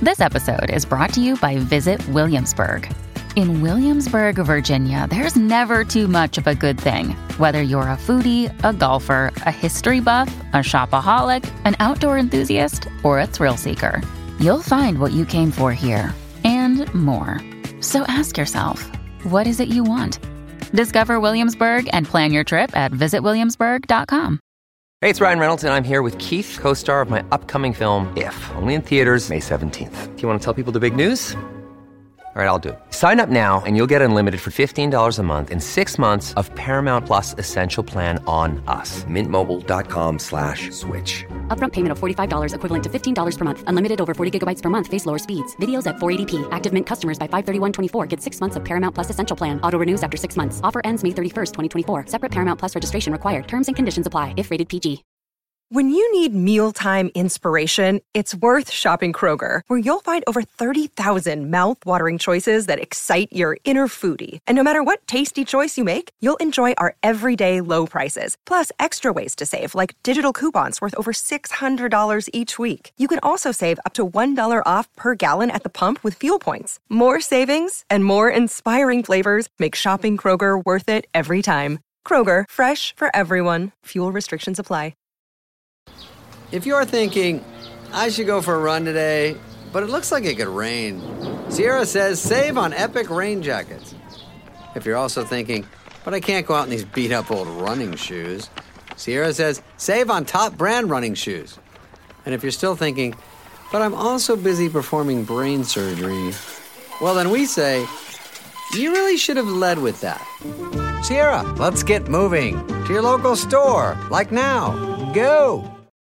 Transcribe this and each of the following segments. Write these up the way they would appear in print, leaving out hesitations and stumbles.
This episode is brought to you by Visit Williamsburg. In Williamsburg, Virginia, there's never too much of a good thing. Whether you're a foodie, a golfer, a history buff, a shopaholic, an outdoor enthusiast, or a thrill seeker, you'll find what you came for here and more. So ask yourself, what is it you want? Discover Williamsburg and plan your trip at visitwilliamsburg.com. Hey, it's Ryan Reynolds, and I'm here with Keith, co-star of my upcoming film, If, only in theaters May 17th. Do you want to tell people the big news? All right, I'll do it. Sign up now and you'll get unlimited for $15 a month and 6 months of Paramount Plus Essential Plan on us. MintMobile.com/switch. Upfront payment of $45 equivalent to $15 per month. Unlimited over 40 gigabytes per month. Face lower speeds. Videos at 480p. Active Mint customers by 531.24 get 6 months of Paramount Plus Essential Plan. Auto renews after 6 months. Offer ends May 31st, 2024. Separate Paramount Plus registration required. Terms and conditions apply if rated PG. When you need mealtime inspiration, it's worth shopping Kroger, where you'll find over 30,000 mouth-watering choices that excite your inner foodie. And no matter what tasty choice you make, you'll enjoy our everyday low prices, plus extra ways to save, like digital coupons worth over $600 each week. You can also save up to $1 off per gallon at the pump with fuel points. More savings and more inspiring flavors make shopping Kroger worth it every time. Kroger, fresh for everyone. Fuel restrictions apply. If you're thinking, I should go for a run today, but it looks like it could rain, Sierra says save on Epic rain jackets. If you're also thinking, but I can't go out in these beat-up old running shoes, Sierra says save on top brand running shoes. And if you're still thinking, but I'm also busy performing brain surgery, well then we say, you really should have led with that. Sierra, let's get moving to your local store, like now. Go!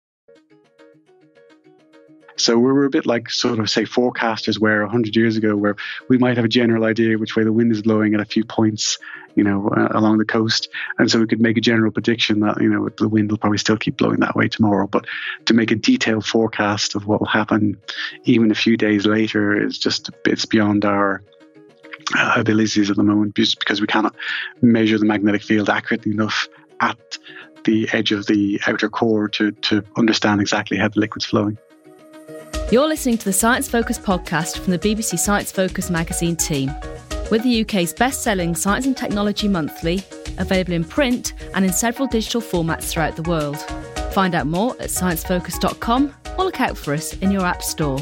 So we were a bit like sort of, say, forecasters were 100 years ago, where we might have a general idea which way the wind is blowing at a few points, along the coast. And so we could make a general prediction that, the wind will probably still keep blowing that way tomorrow. But to make a detailed forecast of what will happen even a few days later is just, it's beyond our abilities at the moment, just because we cannot measure the magnetic field accurately enough at the edge of the outer core to understand exactly how the liquid's flowing. You're listening to the Science Focus podcast from the BBC Science Focus magazine team. We're the UK's best-selling science and technology monthly, available in print and in several digital formats throughout the world. Find out more at sciencefocus.com or look out for us in your app store.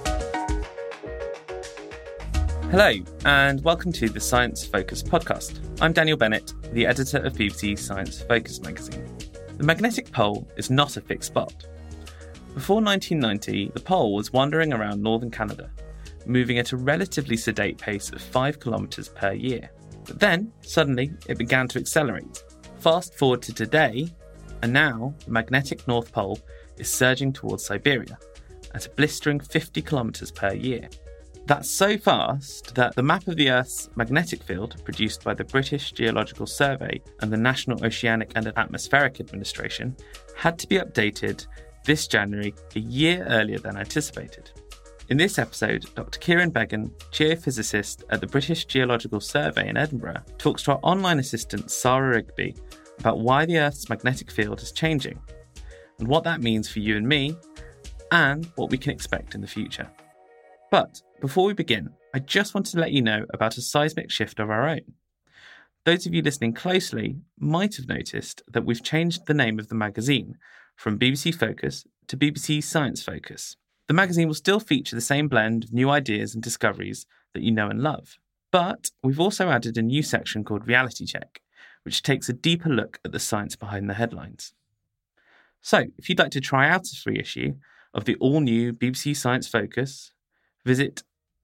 Hello, and welcome to the Science Focus podcast. I'm Daniel Bennett, the editor of BBC Science Focus magazine. The magnetic pole is not a fixed spot. Before 1990, the pole was wandering around northern Canada, moving at a relatively sedate pace of 5 kilometres per year. But then, suddenly, it began to accelerate. Fast forward to today, and now the magnetic North Pole is surging towards Siberia at a blistering 50 kilometres per year. That's so fast that the map of the Earth's magnetic field, produced by the British Geological Survey and the National Oceanic and Atmospheric Administration, had to be updated this January, a year earlier than anticipated. In this episode, Dr. Kieran Beggan, geophysicist at the British Geological Survey in Edinburgh, talks to our online assistant Sarah Rigby about why the Earth's magnetic field is changing, and what that means for you and me, and what we can expect in the future. But before we begin, I just wanted to let you know about a seismic shift of our own. Those of you listening closely might have noticed that we've changed the name of the magazine from BBC Focus to BBC Science Focus. The magazine will still feature the same blend of new ideas and discoveries that you know and love. But we've also added a new section called Reality Check, which takes a deeper look at the science behind the headlines. So, if you'd like to try out a free issue of the all-new BBC Science Focus, visit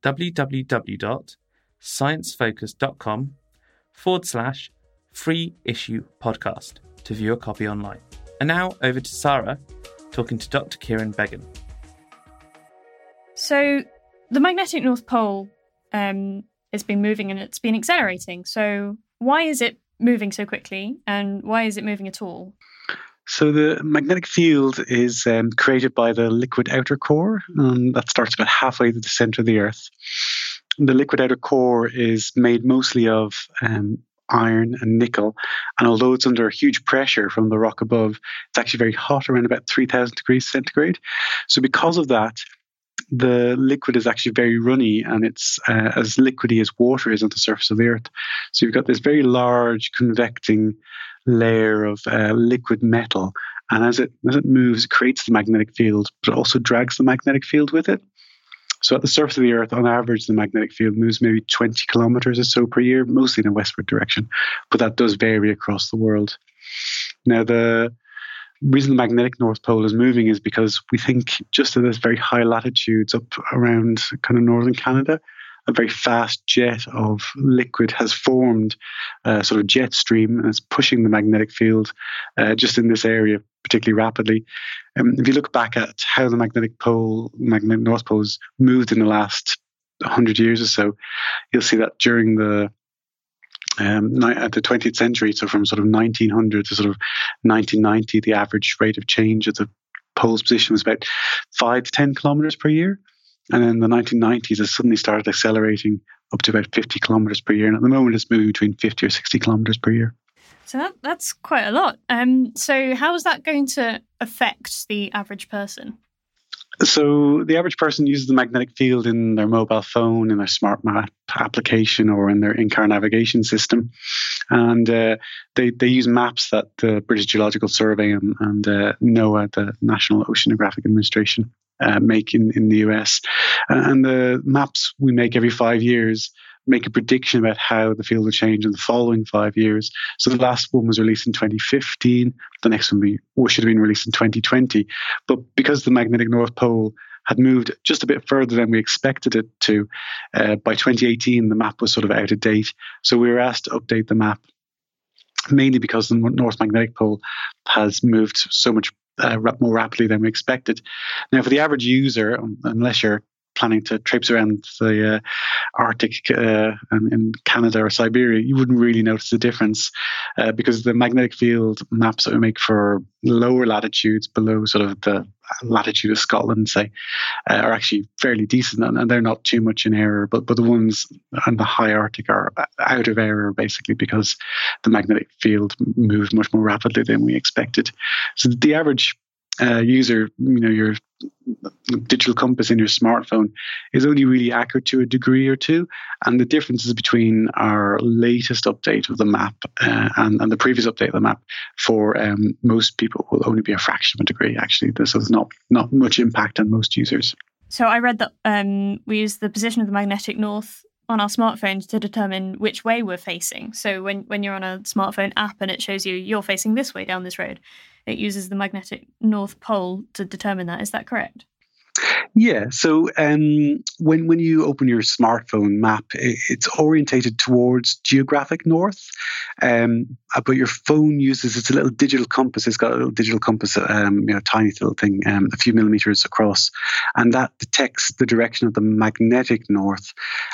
www.sciencefocus.com/free issue podcast to view a copy online. And now over to Sarah talking to Dr. Kieran Beggan. So the magnetic North Pole has been moving and it's been accelerating. So why is it moving so quickly and why is it moving at all? So the magnetic field is created by the liquid outer core, that starts about halfway to the centre of the Earth. The liquid outer core is made mostly of iron and nickel, and although it's under huge pressure from the rock above, it's actually very hot, around about 3,000 degrees centigrade. So because of that, the liquid is actually very runny, and it's as liquidy as water is on the surface of the Earth. So you've got this very large convecting layer of liquid metal, and as it moves, it creates the magnetic field, but it also drags the magnetic field with it. So at the surface of the Earth, on average, the magnetic field moves maybe 20 kilometers or so per year, mostly in a westward direction, but that does vary across the world. Now, the reason the magnetic North Pole is moving is because we think just at this very high latitudes up around kind of northern Canada, a very fast jet of liquid has formed, sort of jet stream, and it's pushing the magnetic field just in this area particularly rapidly. If you look back at how the magnetic North Pole has moved in the last 100 years or so, you'll see that during the 20th century, so from sort of 1900 to sort of 1990, the average rate of change of the pole's position was about 5 to 10 kilometers per year. And then in the 1990s, it suddenly started accelerating up to about 50 kilometers per year. And at the moment, it's moving between 50 or 60 kilometers per year. So that's quite a lot. So how is that going to affect the average person? So the average person uses the magnetic field in their mobile phone, in their smart map application, or in their in-car navigation system. And they use maps that the British Geological Survey and NOAA, the National Oceanographic Administration, make in the US. And the maps we make every 5 years make a prediction about how the field will change in the following 5 years. So the last one was released in 2015. The next one should have been released in 2020. But because the magnetic North Pole had moved just a bit further than we expected it to, by 2018, the map was sort of out of date. So we were asked to update the map, mainly because the North Magnetic Pole has moved so much more rapidly than we expected. Now, for the average user, unless you're planning to traipse around the Arctic in Canada or Siberia, you wouldn't really notice the difference because the magnetic field maps that we make for lower latitudes, below sort of the latitude of Scotland, say, are actually fairly decent, and they're not too much in error. But the ones on the high Arctic are out of error, basically, because the magnetic field moves much more rapidly than we expected. So the average user, your digital compass in your smartphone is only really accurate to a degree or two, and the differences between our latest update of the map and the previous update of the map for most people will only be a fraction of a degree, actually. So there's not much impact on most users. So I read that we use the position of the magnetic north on our smartphones to determine which way we're facing. So when you're on a smartphone app and it shows you're facing this way down this road, it uses the magnetic North Pole to determine that. Is that correct? Yeah. So when you open your smartphone map, it's orientated towards geographic north, but your phone uses it's a little digital compass. It's got a little digital compass, tiny little thing, a few millimeters across, and that detects the direction of the magnetic north.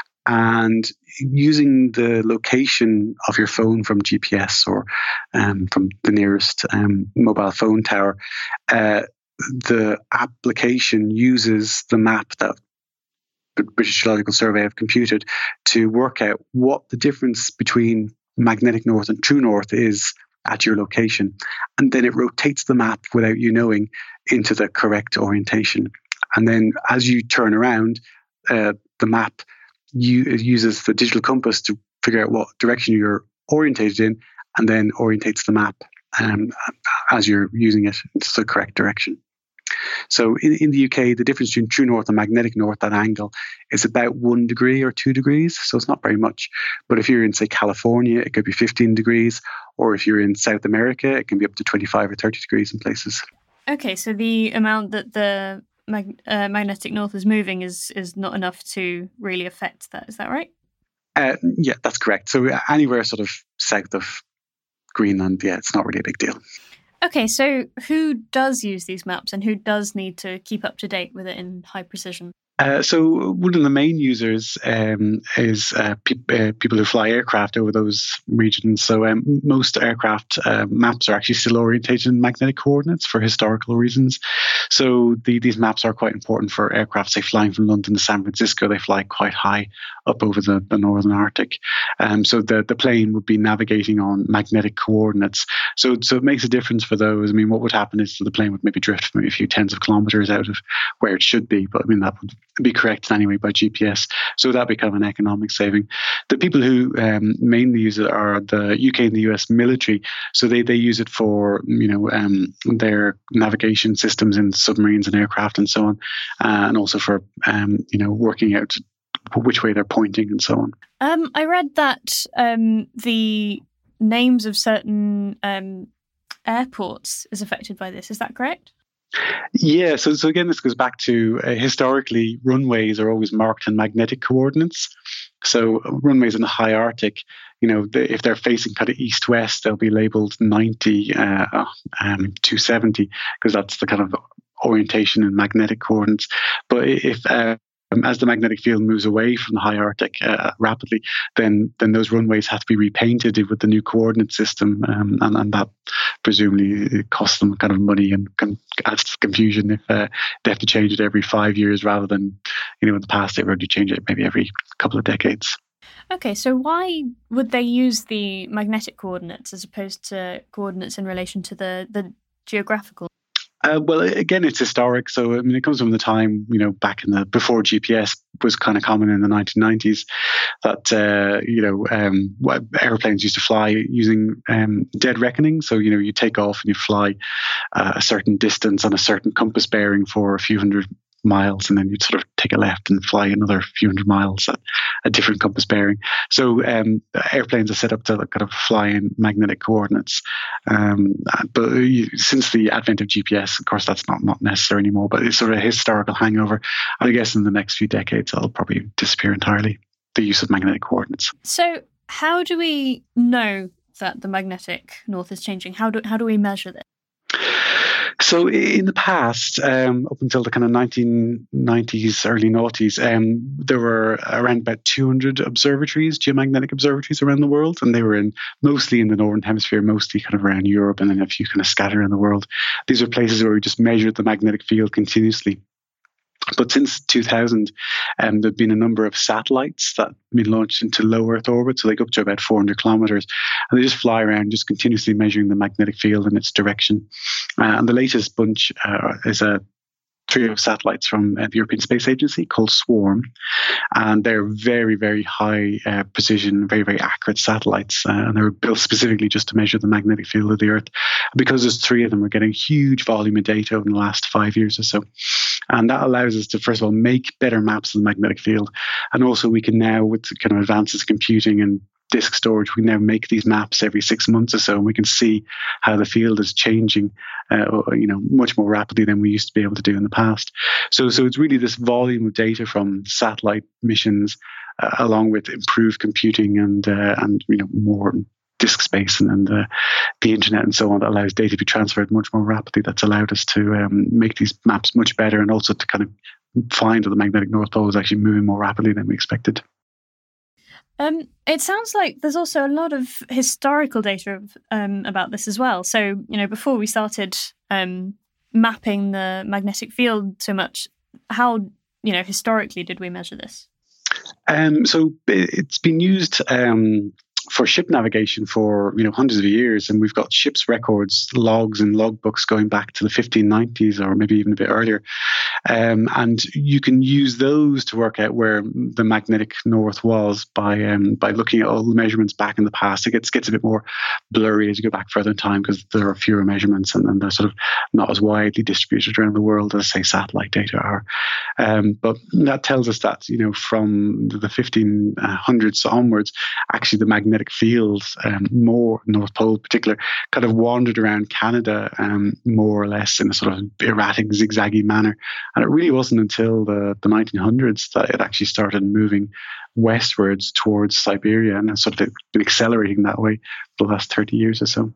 And using the location of your phone from GPS or from the nearest mobile phone tower, the application uses the map that the British Geological Survey have computed to work out what the difference between magnetic north and true north is at your location. And then it rotates the map without you knowing into the correct orientation. And then as you turn around, the map it uses the digital compass to figure out what direction you're orientated in, and then orientates the map as you're using it into the correct direction. So in the UK, the difference between true north and magnetic north, that angle, is about 1 degree or 2 degrees. So it's not very much. But if you're in, say, California, it could be 15 degrees. Or if you're in South America, it can be up to 25 or 30 degrees in places. Okay, so the amount that the magnetic north is moving is not enough to really affect that. Is that right? Yeah, that's correct. So anywhere sort of south of Greenland, yeah, it's not really a big deal. Okay, so who does use these maps and who does need to keep up to date with it in high precision? So one of the main users is people who fly aircraft over those regions. So most aircraft maps are actually still orientated in magnetic coordinates for historical reasons. So these maps are quite important for aircraft, say flying from London to San Francisco. They fly quite high up over the northern Arctic. So the plane would be navigating on magnetic coordinates. So it makes a difference for those. I mean, what would happen is the plane would maybe drift maybe a few tens of kilometers out of where it should be. But I mean, that would be corrected anyway by GPS. So that'd be kind of an economic saving. The people who mainly use it are the UK and the US military. So they use it for, their navigation systems in submarines and aircraft and so on. And also for, working out which way they're pointing and so on. I read that the names of certain airports is affected by this. Is that correct? Yeah, so again, this goes back to historically, runways are always marked in magnetic coordinates. So runways in the high Arctic, if they're facing kind of east-west, they'll be labeled 90, 270, because that's the kind of orientation in magnetic coordinates. But if as the magnetic field moves away from the high Arctic rapidly, then those runways have to be repainted with the new coordinate system, and that presumably costs them kind of money and adds to confusion if they have to change it every 5 years rather than, in the past they've already changed it maybe every couple of decades. Okay, so why would they use the magnetic coordinates as opposed to coordinates in relation to the geographical? Well, again, it's historic. So, I mean, it comes from the time, back before GPS was kind of common in the 1990s, that, airplanes used to fly using dead reckoning. So, you take off and you fly a certain distance on a certain compass bearing for a few hundred miles, and then you'd sort of take a left and fly another few hundred miles at a different compass bearing. So airplanes are set up to kind of fly in magnetic coordinates. But since the advent of GPS, of course, that's not necessary anymore, but it's sort of a historical hangover. And I guess in the next few decades, it'll probably disappear entirely, the use of magnetic coordinates. So how do we know that the magnetic north is changing? How do we measure this? So in the past, up until the kind of 1990s, early noughties, there were around about 200 observatories, geomagnetic observatories around the world, and they were mostly in the Northern Hemisphere, mostly kind of around Europe, and then a few kind of scattered around the world. These are places where we just measured the magnetic field continuously. But since 2000, there've been a number of satellites that have been launched into low Earth orbit, so they go up to about 400 kilometers, and they just fly around, just continuously measuring the magnetic field and its direction. And the latest bunch is a trio of satellites from the European Space Agency called SWARM, and they're very, very high precision, very, very accurate satellites, and they were built specifically just to measure the magnetic field of the Earth. Because there's three of them, we're getting huge volume of data over the last 5 years or so. And that allows us to, first of all, make better maps of the magnetic field. And also we can now, with kind of advances in computing and disk storage, we now make these maps every 6 months or so, and we can see how the field is changing, much more rapidly than we used to be able to do in the past. So it's really this volume of data from satellite missions, along with improved computing and more disk space and the internet and so on, that allows data to be transferred much more rapidly. That's allowed us to make these maps much better, and also to kind of find that the magnetic North Pole is actually moving more rapidly than we expected. It sounds like there's also a lot of historical data about this as well. So, before we started mapping the magnetic field so much, how, historically did we measure this? So it's been used for ship navigation for hundreds of years, and we've got ships' records, logs and logbooks going back to the 1590s or maybe even a bit earlier, and you can use those to work out where the magnetic north was by looking at all the measurements back in the past. It gets a bit more blurry as you go back further in time because there are fewer measurements, and they're sort of not as widely distributed around the world as, say, satellite data are. But that tells us that from the 1500s onwards, actually the magnetic field, more North Pole in particular, kind of wandered around Canada more or less in a sort of erratic, zigzaggy manner. And it really wasn't until the 1900s that it actually started moving westwards towards Siberia, and it's sort of been accelerating that way for the last 30 years or so.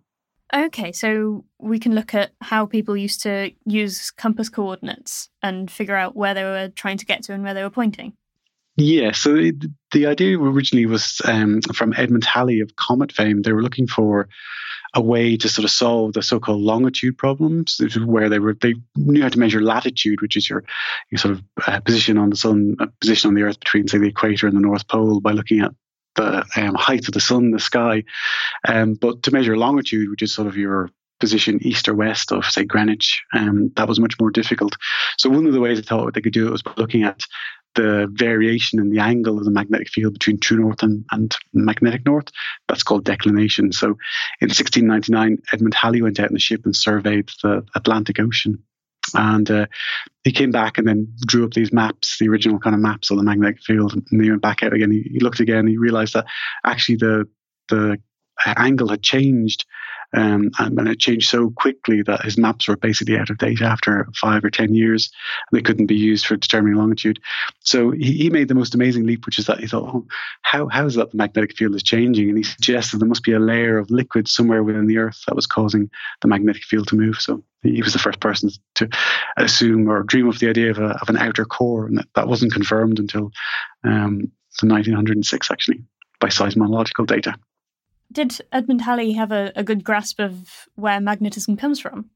Okay, so we can look at how people used to use compass coordinates and figure out where they were trying to get to and where they were pointing. Yeah, so the idea originally was from Edmund Halley of comet fame. They were looking for a way to sort of solve the so-called longitude problems, where they knew how to measure latitude, which is your sort of position on the sun, position on the Earth between, say, the equator and the North Pole, by looking at the height of the sun in the sky. But to measure longitude, which is sort of your position east or west of, say, Greenwich, that was much more difficult. So one of the ways I thought they could do it was by looking at the variation in the angle of the magnetic field between true north and magnetic north. That's called declination. So in 1699, Edmund Halley went out in the ship and surveyed the Atlantic Ocean. And he came back and then drew up these maps, the original kind of maps of the magnetic field. And he went back out again. He looked again. He realized that actually the angle had changed, and it changed so quickly that his maps were basically out of date after 5 or 10 years. They couldn't be used for determining longitude. So he made the most amazing leap, which is that he thought, oh, how is that the magnetic field is changing? And he suggested there must be a layer of liquid somewhere within the Earth that was causing the magnetic field to move. So he was the first person to assume or dream of the idea of an outer core, and that wasn't confirmed until 1906, actually, by seismological data. Did Edmund Halley have a good grasp of where magnetism comes from?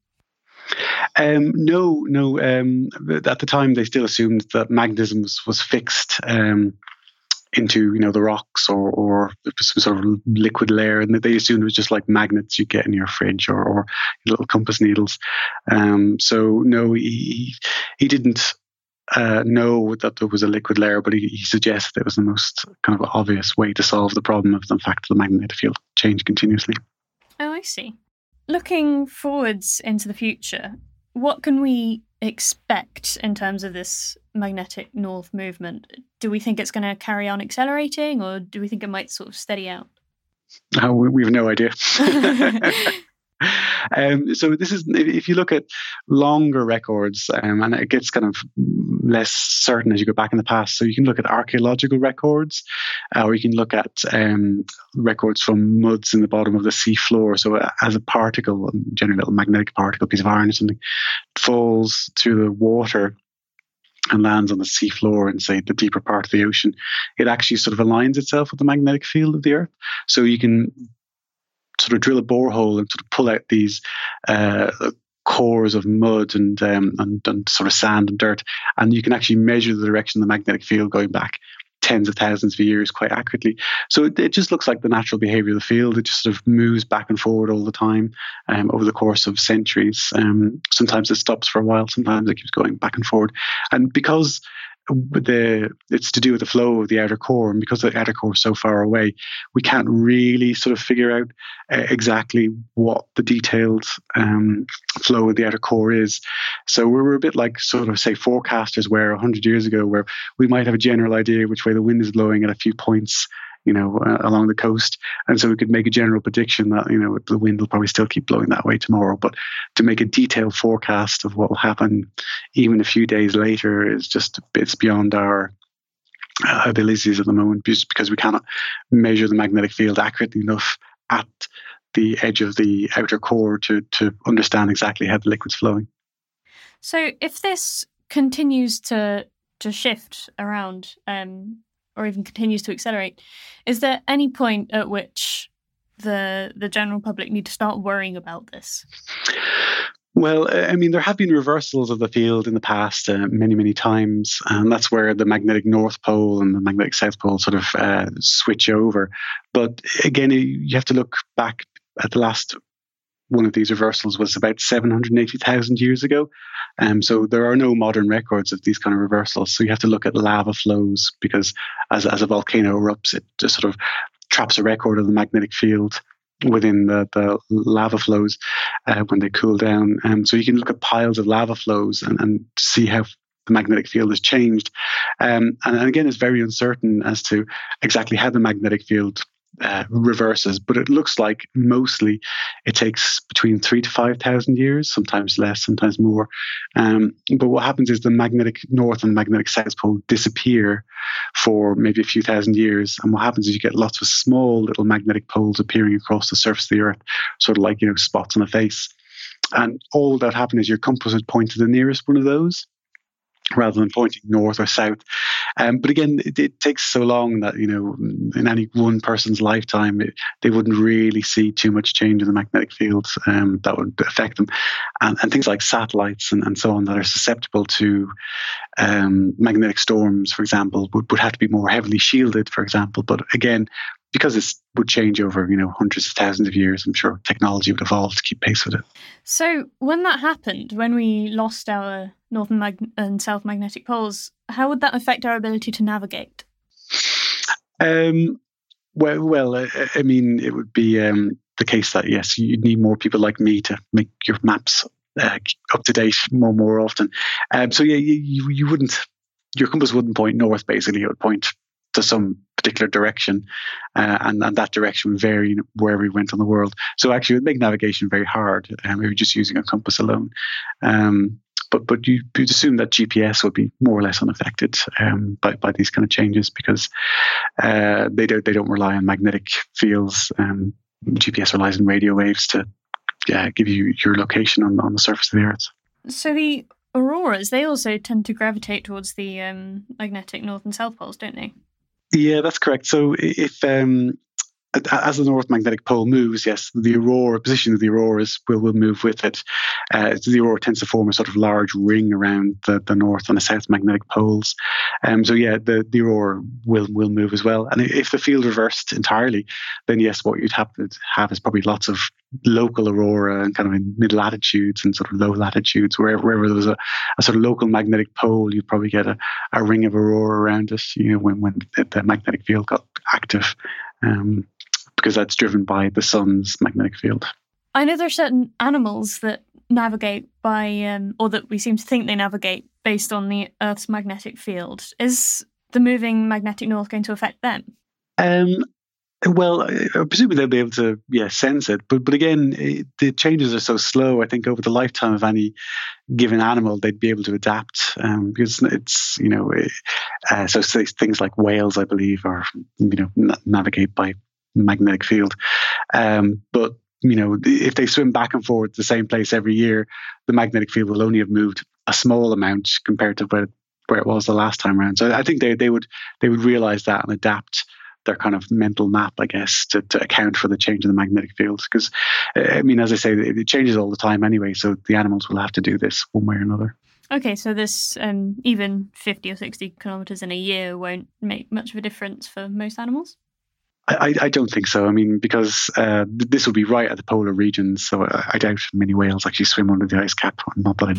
No. At the time, they still assumed that magnetism was fixed into the rocks or some sort of liquid layer, and they assumed it was just like magnets you get in your fridge or little compass needles. So no, he didn't know that there was a liquid layer, but he suggested it was the most kind of obvious way to solve the problem of the fact that the magnetic field changed continuously. Oh, I see. Looking forwards into the future, what can we expect in terms of this magnetic north movement? Do we think it's going to carry on accelerating, or do we think it might sort of steady out? We have no idea. So this is, if you look at longer records, and it gets kind of less certain as you go back in the past. So you can look at archaeological records, or you can look at records from muds in the bottom of the sea floor. So as a particle, generally a little magnetic particle, piece of iron or something, falls through the water and lands on the sea floor in, say, the deeper part of the ocean, it actually sort of aligns itself with the magnetic field of the Earth. So you can sort of drill a borehole and sort of pull out these cores of mud and sort of sand and dirt, and you can actually measure the direction of the magnetic field going back tens of thousands of years quite accurately. So it just looks like the natural behavior of the field. It just sort of moves back and forward all the time over the course of centuries. Sometimes it stops for a while, sometimes it keeps going back and forward. And because it's to do with the flow of the outer core, and because the outer core is so far away, we can't really sort of figure out exactly what the detailed flow of the outer core is. So we're a bit like sort of, say, forecasters were 100 years ago, where we might have a general idea which way the wind is blowing at a few points along the coast. And so we could make a general prediction that, the wind will probably still keep blowing that way tomorrow. But to make a detailed forecast of what will happen even a few days later it's beyond our abilities at the moment, just because we cannot measure the magnetic field accurately enough at the edge of the outer core to understand exactly how the liquid's flowing. So if this continues to shift around, or even continues to accelerate, is there any point at which the general public need to start worrying about this? Well, I mean, there have been reversals of the field in the past many, many times, and that's where the magnetic North Pole and the magnetic South Pole sort of switch over. But again, you have to look back at the last one of these reversals was about 780,000 years ago. So there are no modern records of these kind of reversals. So you have to look at lava flows, because as a volcano erupts, it just sort of traps a record of the magnetic field within the lava flows when they cool down. So you can look at piles of lava flows and see how the magnetic field has changed. And again, it's very uncertain as to exactly how the magnetic field reverses, but it looks like mostly it takes between 3,000 to 5,000 years, sometimes less, sometimes more. But what happens is the magnetic north and magnetic south pole disappear for maybe a few thousand years, and what happens is you get lots of small little magnetic poles appearing across the surface of the Earth, sort of like, spots on a face. And all that happened is your compass would point to the nearest one of those, rather than pointing north or south. But again, it takes so long that, in any one person's lifetime, they wouldn't really see too much change in the magnetic field that would affect them. And things like satellites and so on that are susceptible to magnetic storms, for example, would have to be more heavily shielded, for example. But again, because this would change over, hundreds of thousands of years, I'm sure technology would evolve to keep pace with it. So when that happened, when we lost our north and south magnetic poles, how would that affect our ability to navigate? Well, I mean, it would be the case that, yes, you'd need more people like me to make your maps up to date more often. So yeah, you wouldn't, your compass wouldn't point north, basically. It would point to some particular direction, and that direction would vary wherever we went on the world. So actually, it would make navigation very hard. We were just using a compass alone. But you'd assume that GPS would be more or less unaffected by these kind of changes, because they don't rely on magnetic fields. GPS relies on radio waves to give you your location on the surface of the Earth. So the auroras, they also tend to gravitate towards the magnetic north and south poles, don't they? Yeah, that's correct. So if as the north magnetic pole moves, yes, the position of the auroras will move with it. The aurora tends to form a sort of large ring around the north and the south magnetic poles. So yeah, the aurora will move as well. And if the field reversed entirely, then yes, what you'd have to have is probably lots of local aurora and kind of in mid latitudes and sort of low latitudes, wherever there was a sort of local magnetic pole, you'd probably get a ring of aurora around it, when the magnetic field got active. Because that's driven by the sun's magnetic field. I know there are certain animals that navigate by, or that we seem to think they navigate based on the Earth's magnetic field. Is the moving magnetic north going to affect them? Well, presumably they'll be able to, sense it. But again, the changes are so slow. I think over the lifetime of any given animal, they'd be able to adapt, because it's, so say things like whales, I believe, are, navigate by magnetic field. But, if they swim back and forth the same place every year, the magnetic field will only have moved a small amount compared to where it was the last time around. So I think they would realize that and adapt their kind of mental map, I guess, to account for the change in the magnetic field. Because, as I say, it changes all the time anyway, so the animals will have to do this one way or another. Okay, so this even 50 or 60 kilometres in a year won't make much of a difference for most animals? I don't think so. Because this will be right at the polar regions, so I doubt many whales actually swim under the ice cap. Not that I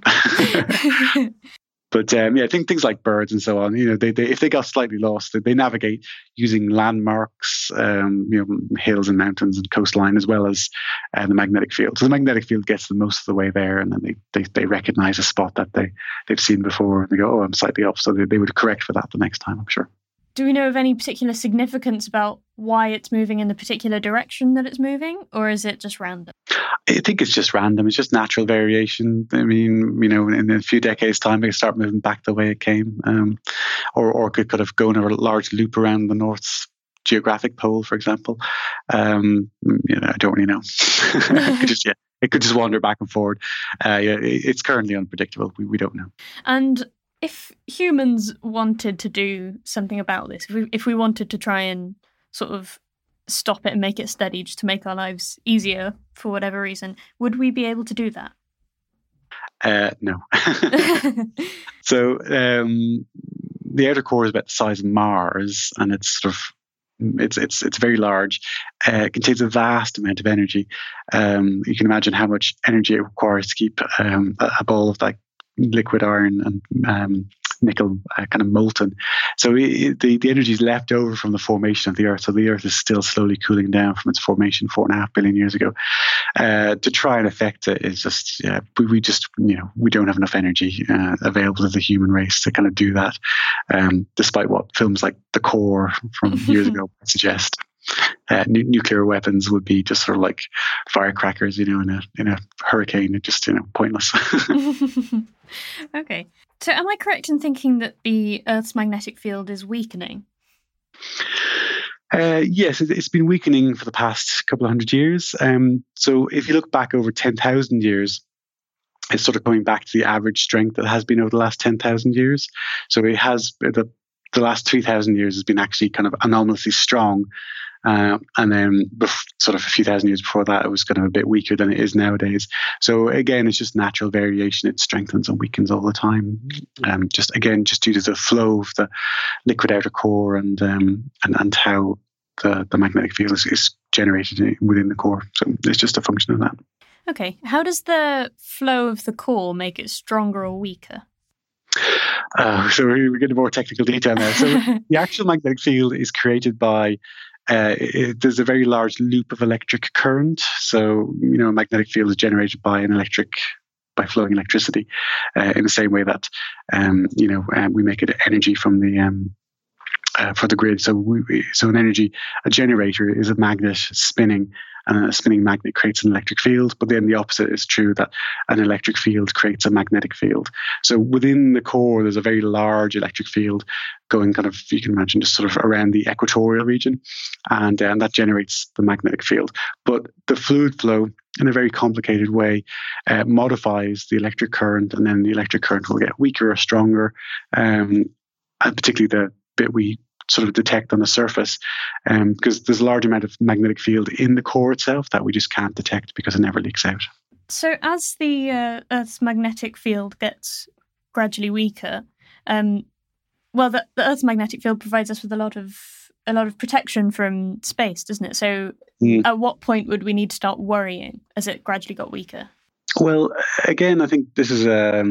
know of. But I think things like birds and so on, they if they got slightly lost, they navigate using landmarks, hills and mountains and coastline, as well as the magnetic field. So the magnetic field gets them most of the way there, and then they recognize a spot that they've seen before, and they go, oh, I'm slightly off. So they would correct for that the next time, I'm sure. Do we know of any particular significance about why it's moving in the particular direction that it's moving, or is it just random? I think it's just random. It's just natural variation. In a few decades' time, it could start moving back the way it came, or it could have gone a large loop around the North's geographic pole, for example. I don't really know. It could just wander back and forward. It's currently unpredictable. We don't know. And if humans wanted to do something about this, if we wanted to try and sort of stop it and make it steady just to make our lives easier for whatever reason, would we be able to do that? No. So the outer core is about the size of Mars, and it's sort of it's very large. It contains a vast amount of energy. You can imagine how much energy it requires to keep a ball of that liquid iron and nickel kind of molten. So the energy is left over from the formation of the Earth. So the Earth is still slowly cooling down from its formation 4.5 billion years ago. To try and affect it is just, we don't have enough energy available to the human race to kind of do that, despite what films like The Core from years ago suggest. nuclear weapons would be just sort of like firecrackers, in a hurricane. It's just pointless. Okay. So am I correct in thinking that the Earth's magnetic field is weakening? Yes, it's been weakening for the past couple of hundred years. So if you look back over 10,000 years, it's sort of coming back to the average strength that has been over the last 10,000 years. So it has, the last 3,000 years has been actually kind of anomalously strong. And then sort of a few thousand years before that, it was kind of a bit weaker than it is nowadays. So again, it's just natural variation. It strengthens and weakens all the time. Just due to the flow of the liquid outer core and how the magnetic field is generated within the core. So it's just a function of that. Okay. How does the flow of the core make it stronger or weaker? So we're getting more technical detail now. So the actual magnetic field is created by there's a very large loop of electric current. So, a magnetic field is generated by by flowing electricity, in the same way that, we make it energy from for the grid. So a generator is a magnet spinning, and a spinning magnet creates an electric field. But then the opposite is true, that an electric field creates a magnetic field. So within the core, there's a very large electric field going kind of, you can imagine, just sort of around the equatorial region, and that generates the magnetic field. But the fluid flow, in a very complicated way, modifies the electric current, and then the electric current will get weaker or stronger, and particularly the bit we sort of detect on the surface, because there's a large amount of magnetic field in the core itself that we just can't detect because it never leaks out. So as the Earth's magnetic field gets gradually weaker, the Earth's magnetic field provides us with a lot of protection from space, doesn't it? So at what point would we need to start worrying as it gradually got weaker? Well, again, I think this is a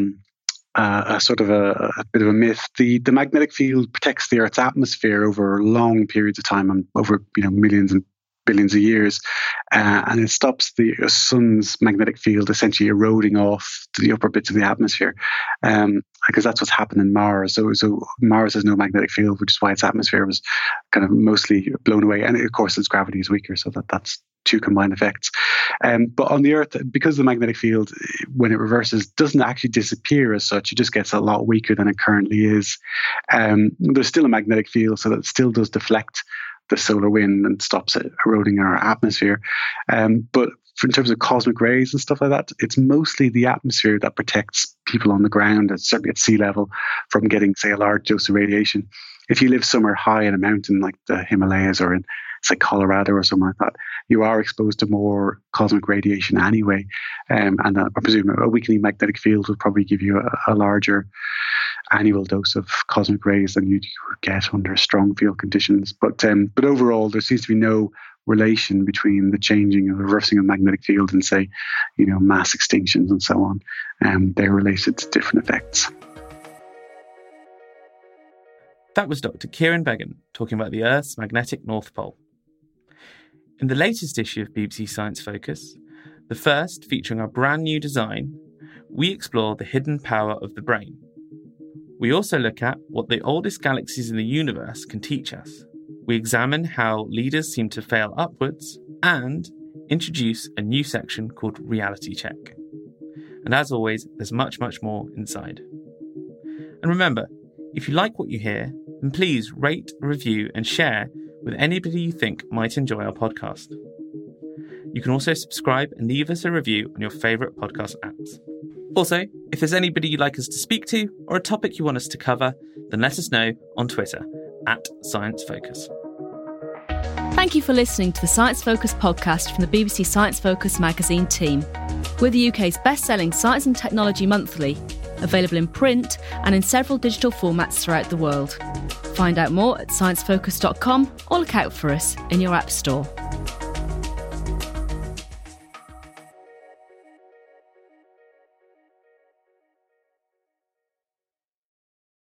sort of a bit of a myth. The magnetic field protects the Earth's atmosphere over long periods of time, and over millions and billions of years, and it stops the sun's magnetic field essentially eroding off to the upper bits of the atmosphere, because that's what's happened in Mars. So Mars has no magnetic field, which is why its atmosphere was kind of mostly blown away, and of course its gravity is weaker, so that's two combined effects. But on the Earth, because the magnetic field, when it reverses, doesn't actually disappear as such, it just gets a lot weaker than it currently is. There's still a magnetic field, so that it still does deflect the solar wind and stops it eroding our atmosphere. But in terms of cosmic rays and stuff like that, it's mostly the atmosphere that protects people on the ground, certainly at sea level, from getting, say, a large dose of radiation. If you live somewhere high in a mountain like the Himalayas, or in, say, Colorado or something like that, you are exposed to more cosmic radiation anyway. And I presume a weakening magnetic field will probably give you a larger annual dose of cosmic rays than you would get under strong field conditions. But overall, there seems to be no relation between the changing and reversing of magnetic field and, say, mass extinctions and so on. They're related to different effects. That was Dr. Kieran Beggan talking about the Earth's magnetic North Pole. In the latest issue of BBC Science Focus, the first featuring our brand new design, we explore the hidden power of the brain. We also look at what the oldest galaxies in the universe can teach us. We examine how leaders seem to fail upwards, and introduce a new section called Reality Check. And as always, there's much, much more inside. And remember, if you like what you hear, then please rate, review, and share with anybody you think might enjoy our podcast. You can also subscribe and leave us a review on your favourite podcast apps. Also, if there's anybody you'd like us to speak to, or a topic you want us to cover, then let us know on Twitter @ScienceFocus. Thank you for listening to the Science Focus podcast from the BBC Science Focus magazine team. We're the UK's best-selling science and technology monthly, available in print and in several digital formats throughout the world. Find out more at sciencefocus.com or look out for us in your app store.